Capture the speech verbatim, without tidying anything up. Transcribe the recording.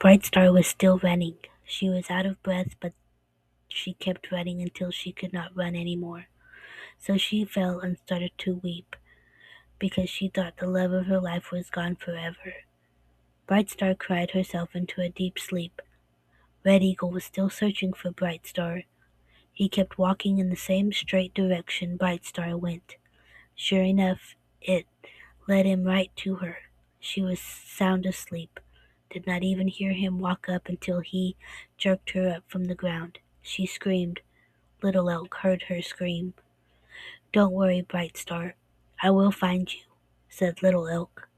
Bright Star was still running. She was out of breath, but she kept running until she could not run any more. So she fell and started to weep, because she thought the love of her life was gone forever. Bright Star cried herself into a deep sleep. Red Eagle was still searching for Bright Star. He kept walking in the same straight direction Bright Star went. Sure enough, it led him right to her. She was sound asleep, did not even hear him walk up until he jerked her up from the ground. She screamed. Little Elk heard her scream. "Don't worry, Bright Star. I will find you," said Little Elk.